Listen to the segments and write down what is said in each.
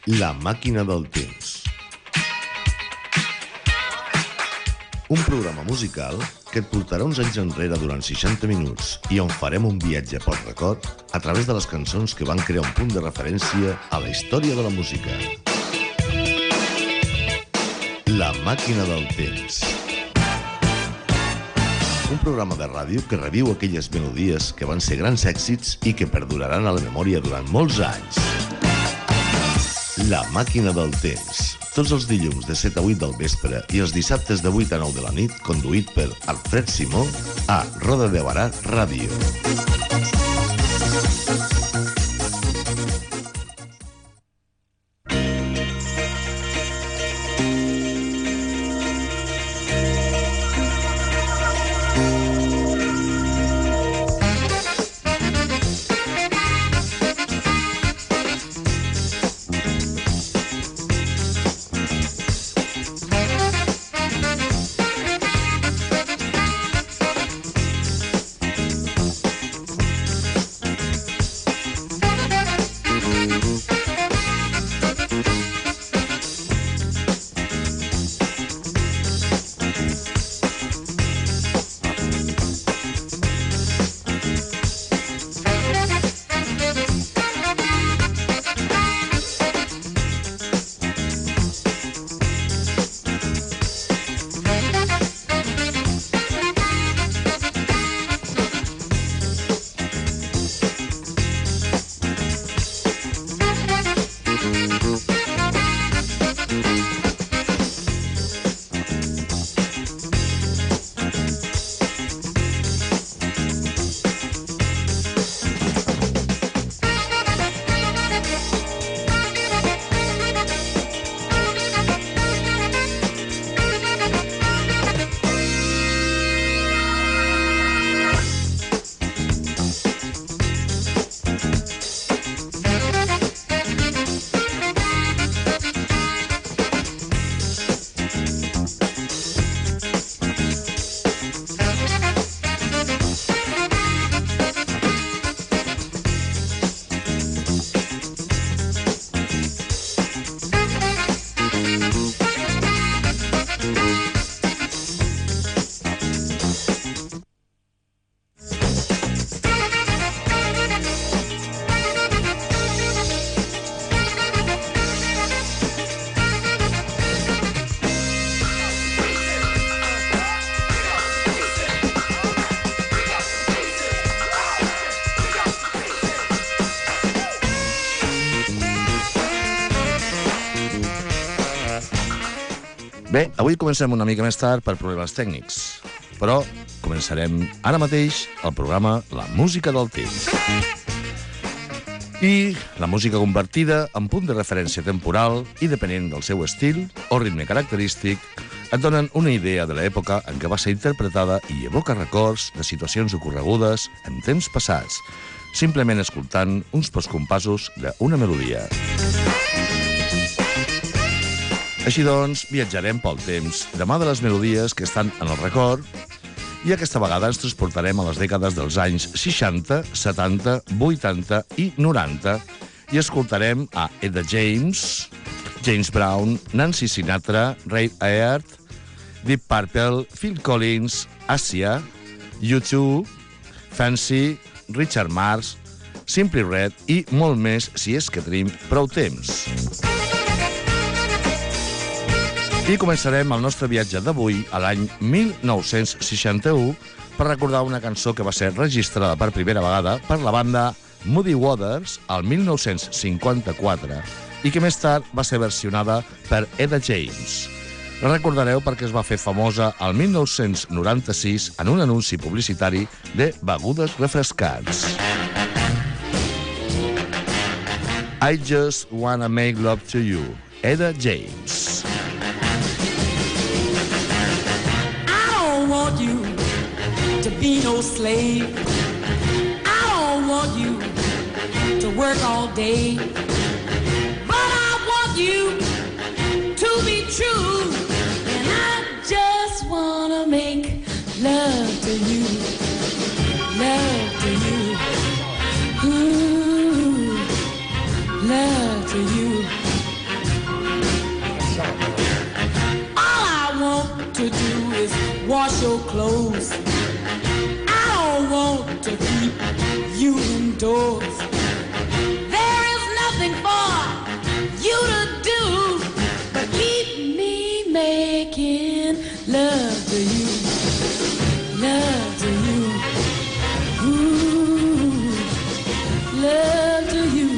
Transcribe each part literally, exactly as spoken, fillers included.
La màquina del temps. Un programa musical que et portarà uns anys enrere durant seixanta minuts i on farem un viatge pel record a través de les cançons que van crear un punt de referència a la història de la música. La màquina del temps. Un programa de ràdio que reviu aquelles melodies que van ser grans èxits i que perduraran a la memòria durant molts anys. La màquina del temps. Tots els dilluns de set a vuit del vespre i els dissabtes de vuit a nou de la nit, conduït per Alfred Simó a Roda de Barà Ràdio. Bé, avui comencem una mica més tard per problemes tècnics, però començarem ara mateix el programa La música del temps. I la música convertida en punt de referència temporal i depenent del seu estil o ritme característic et donen una idea de l'època en què va ser interpretada i evoca records de situacions ocorregudes en temps passats, simplement escoltant uns pocs compassos d'una melodia. Així doncs, viatjarem pel temps de mà de les melodies que estan en el record i aquesta vegada ens transportarem a les dècades dels anys seixanta, setanta, vuitanta i noranta i escoltarem a Etta James, James Brown, Nancy Sinatra, Ray Ayard, Deep Purple, Phil Collins, Asia, U dos, Fancy, Richard Marx, Simply Red i molt més si és que tenim prou temps. I començarem el nostre viatge d'avui a l'any mil nou-cents seixanta-u per recordar una cançó que va ser registrada per primera vegada per la banda Muddy Waters al mil nou-cents cinquanta-quatre i que més tard va ser versionada per Etta James. La recordareu perquè es va fer famosa al mil nou-cents noranta-sis en un anunci publicitari de begudes refrescants. I Just Wanna Make Love to You, Etta James. I don't want you to be no slave. I don't want you to work all day. But I want you to be true. And I just wanna make love to you. Love to you. Ooh, love to you. your clothes. I don't want to keep you indoors. There is nothing for you to do but keep me making love to you, love to you, ooh, love to you.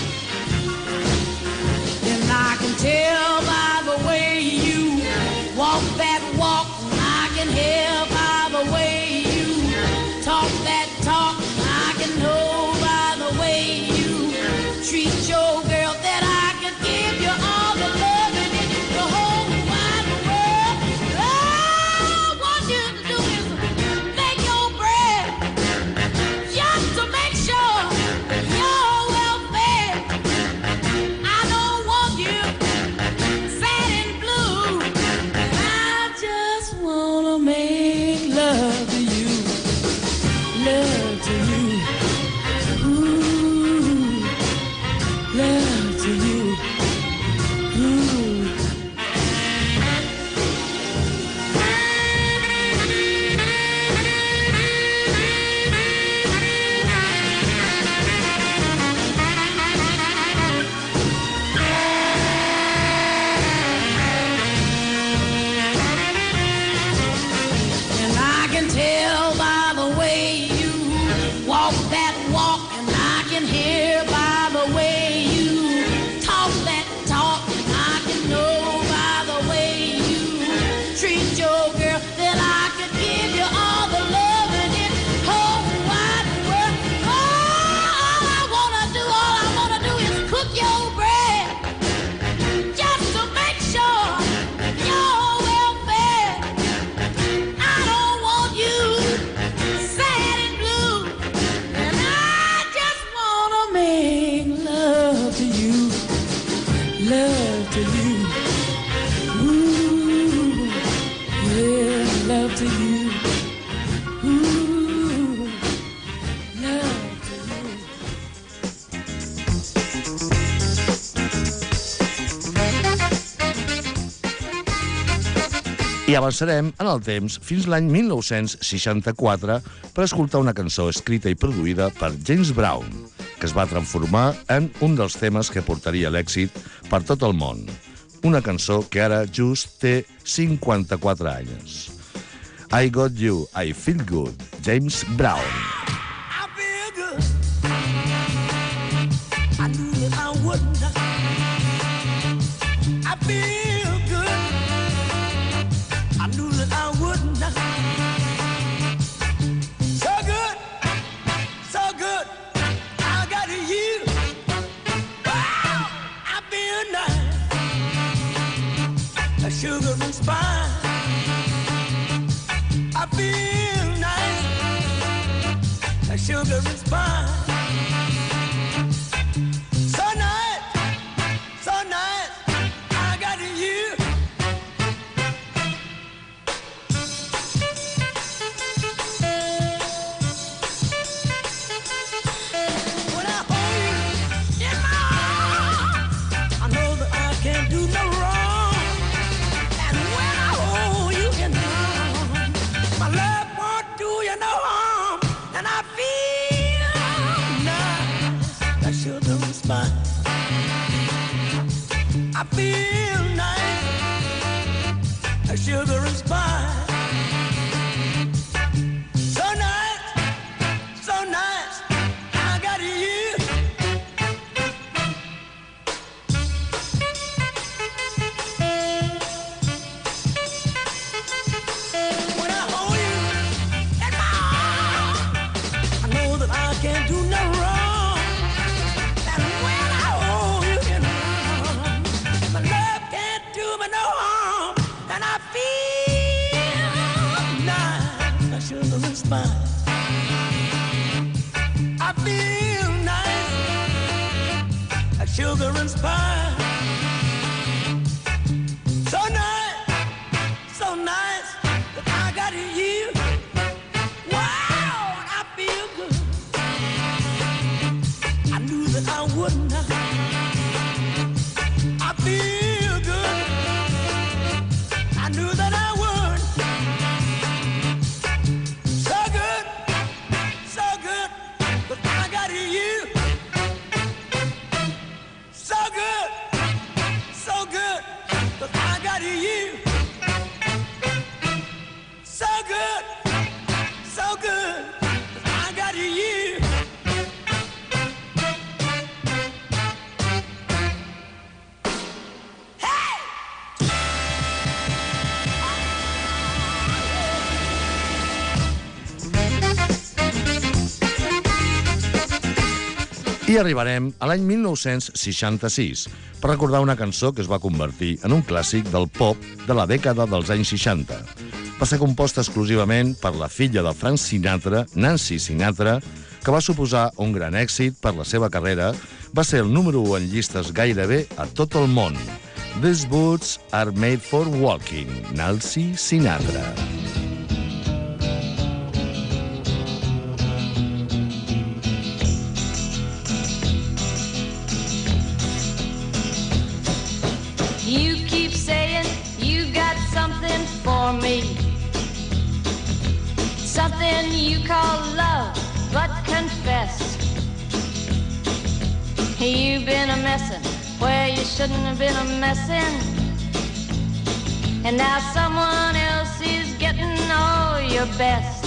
And I can tell by the way you walk that walk, I can hear by the way you talk that talk, I can know by the way you treat your girl that I could give you all the love in the whole wide world. All I want you to do is make your bread, just to make sure you're well fed. I don't want you sad and blue, and I just wanna make love to you, love to you, ooh, love to you, ooh. And I can tell by the way you walk that walk, and I can hear by the way you talk that talk, and I can know by the way you treat your girl that I could give you all the love in this whole wide world. All I wanna do, all I wanna do is cook your bread, just to make sure you're well fed. I don't want you sad and blue, and I just wanna make love to you, love to you, ooh, yeah, love to you, ooh, love to you. I avançarem en el temps fins l'any mil nou-cents seixanta-quatre per escoltar una cançó escrita i produïda per James Brown, que es va transformar en un dels temes que portaria l'èxit per tot el món. Una cançó que ara just té cinquanta-quatre anys. I Got You, I Feel Good, James Brown. I feel good. I knew that I wouldn't. I feel good. I knew that I wouldn't. So good, so good. I got you. Wow, I feel nice. A sugar and spice. I feel nice. A sugar and spice. So nice, so nice. I got you. When I hold you in my arms, I know that I can't do no wrong. And when I hold you in my arms, my love won't do you no harm. And I feel nice, that sugar and spice. I feel nice, that sugar and spice. So nice, so nice, I got you. When I hold you in my arms, I know that I can't do no wrong. And when I hold you in my arms, my love can't do me no harm. And I feel nice, that sugar and spice. I feel nice, that sugar and spice. So nice, so nice that I got you. Wow, I feel good. I knew that I wouldn't. I feel good. I knew that I would. I arribarem a l'any mil nou-cents seixanta-sis per recordar una cançó que es va convertir en un clàssic del pop de la dècada dels anys seixanta. Va ser composta exclusivament per la filla de Frank Sinatra, Nancy Sinatra, que va suposar un gran èxit per la seva carrera. Va ser el número u en llistes gairebé a tot el món. These boots are made for walking, Nancy Sinatra. You keep saying you got something for me, something you call love, but confess you've been a messin' where you shouldn't have been a messin', and now someone else is getting all your best.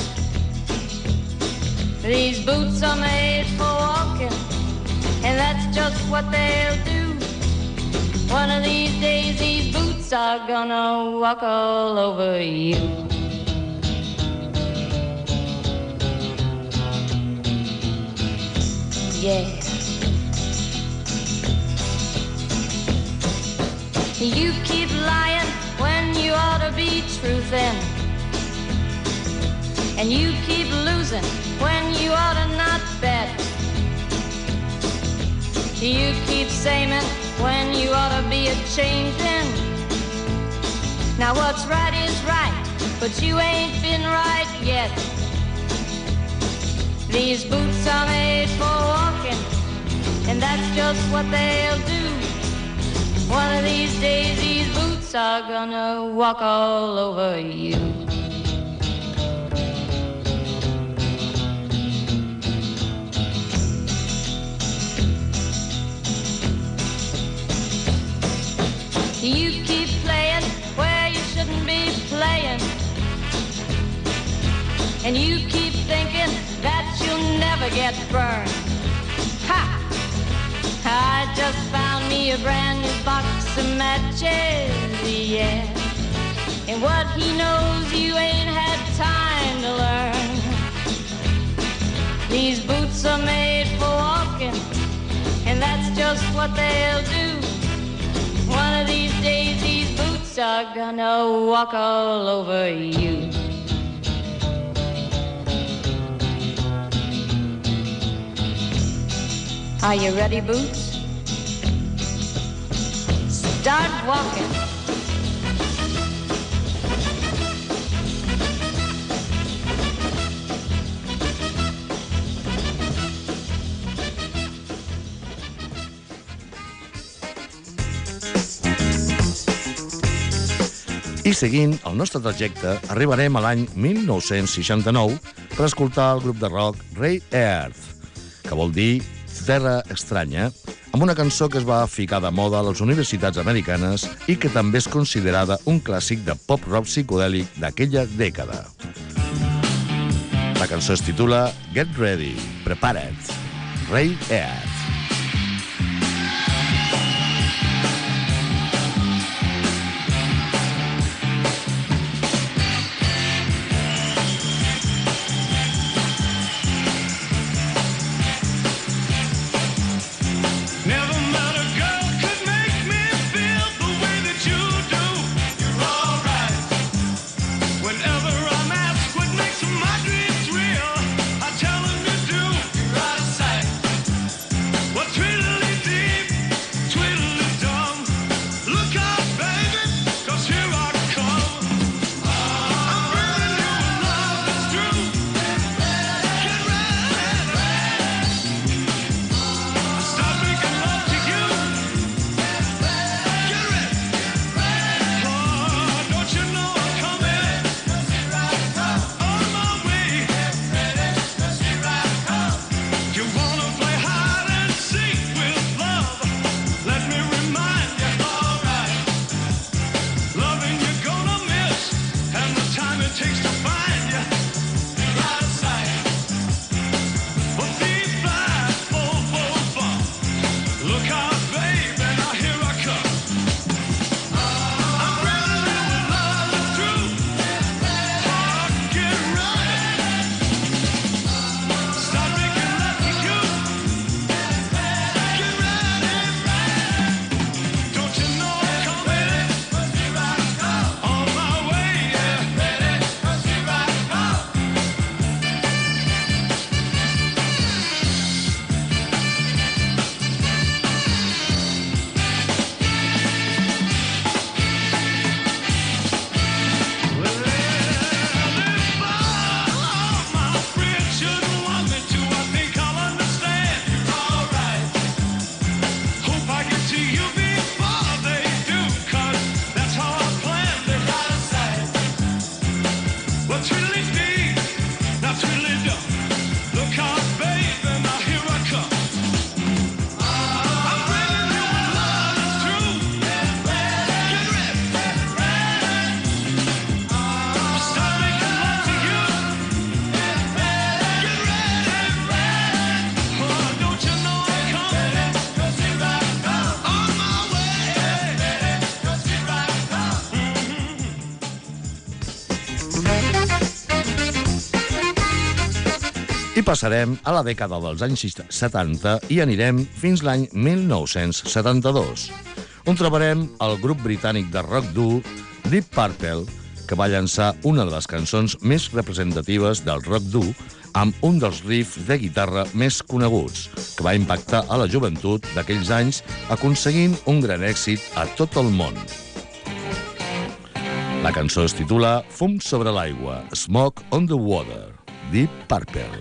These boots are made for walking, and that's just what they'll do. One of these days these boots are gonna walk all over you. Yeah. You keep lying when you ought to be truthin', and you keep losing when you ought to not bet. You keep saying when you ought to be a-changin'. Now what's right is right, but you ain't been right yet. These boots are made for walking, and that's just what they'll do. One of these days these boots are gonna walk all over you. You keep playing where you shouldn't be playing, and you keep thinking that you'll never get burned. Ha! I just found me a brand new box of matches, yeah. And what he knows you ain't had time to learn. These boots are made for walking, and that's just what they'll do. One of these days these boots are gonna walk all over you. Are you ready, Boots? Start walking. I seguint el nostre trajecte, arribarem a l'any mil nou-cents seixanta-nou per escoltar el grup de rock Ray Earth, que vol dir Terra Estranya, amb una cançó que es va ficar de moda a les universitats americanes i que també és considerada un clàssic de pop-rock psicodèlic d'aquella dècada. La cançó es titula Get Ready, Prepara't, Ray Earth. passarem a la dècada dels anys setanta i anirem fins l'any mil nou-cents setanta-dos, on trobarem el grup britànic de rock dur Deep Purple, que va llançar una de les cançons més representatives del rock dur amb un dels riffs de guitarra més coneguts, que va impactar a la joventut d'aquells anys aconseguint un gran èxit a tot el món. La cançó es titula Fum sobre l'aigua, Smoke on the Water, Deep Purple.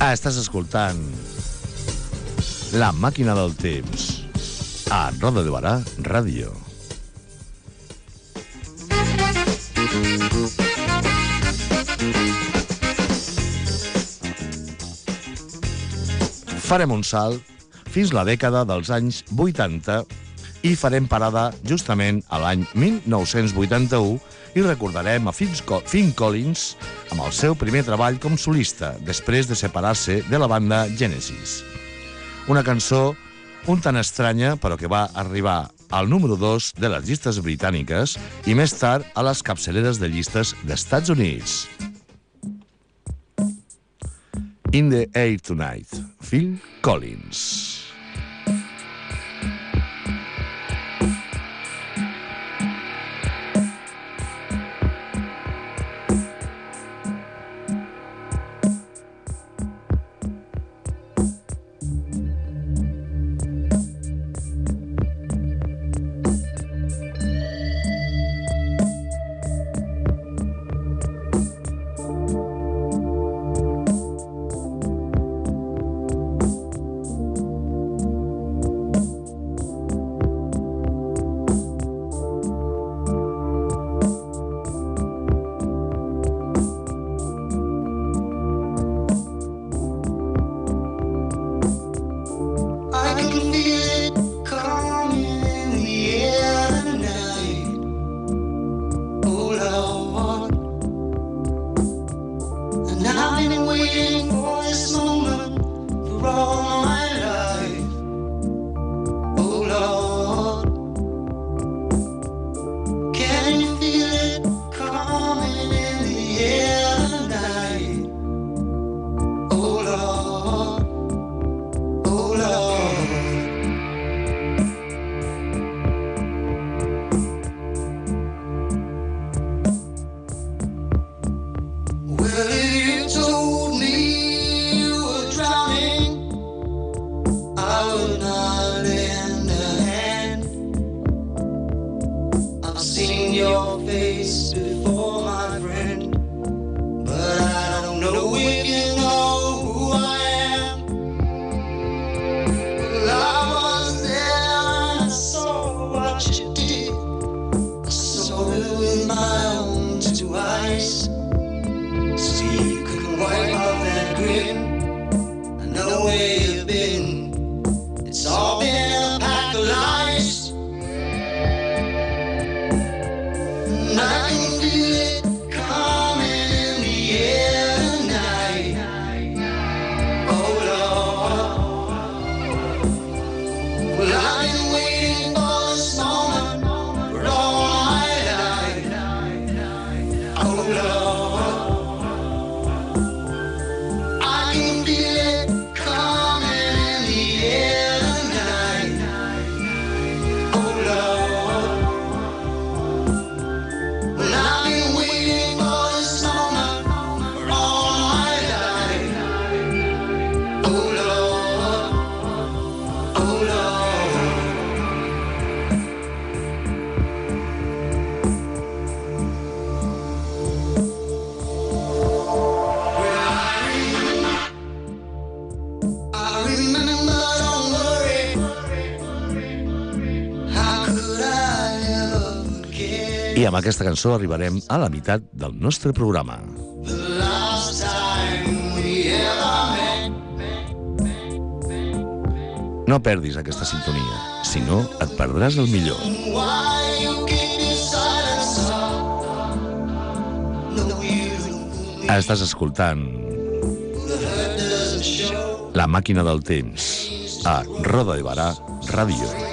Ah, estàs escoltant La Màquina del Temps a Roda de Barà Ràdio. Farem un salt fins la dècada dels anys vuitanta i farem parada justament a l'any mil nou-cents vuitanta-u i recordarem a Phil Collins amb el seu primer treball com solista, després de separar-se de la banda Genesis. Una cançó un tant estranya, però que va arribar al número dos de les llistes britàniques i més tard a les capçaleres de llistes d'Estats Units. In the Air Tonight, Phil Collins. I amb aquesta cançó arribarem a la meitat del nostre programa. No perdis aquesta sintonia, si no et perdràs el millor. Estàs escoltant La Màquina del Temps a Roda de Barà Ràdio.